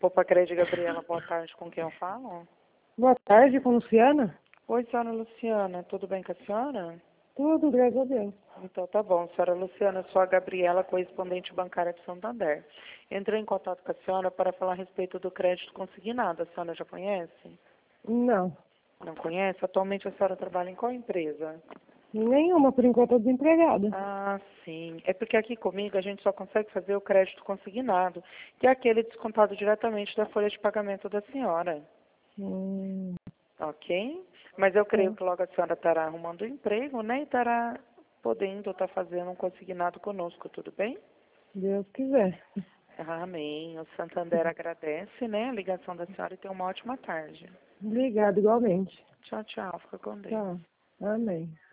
Poupa Crédito, Gabriela, boa tarde, com quem eu falo? Boa tarde, com Luciana? Oi, senhora Luciana, tudo bem com a senhora? Tudo, graças a Deus. Então tá bom, senhora Luciana, eu sou a Gabriela, correspondente bancária de Santander. Entrei em contato com a senhora para falar a respeito do crédito consignado. A senhora já conhece? Não, Não conhece? Atualmente a senhora trabalha em qual empresa? nenhuma, por enquanto, eu tô desempregada. Ah, sim. É porque aqui comigo a gente só consegue fazer o crédito consignado, que é aquele descontado diretamente da folha de pagamento da senhora. Hum, Ok? Mas eu creio tá. que logo a senhora estará arrumando um emprego, né? E estará podendo estar fazendo um consignado conosco, tudo bem? Deus quiser. Amém. O Santander agradece, né, a ligação da senhora e tenha uma ótima tarde. Obrigada, igualmente. Tchau, tchau. Fica com Deus. Tchau. Amém.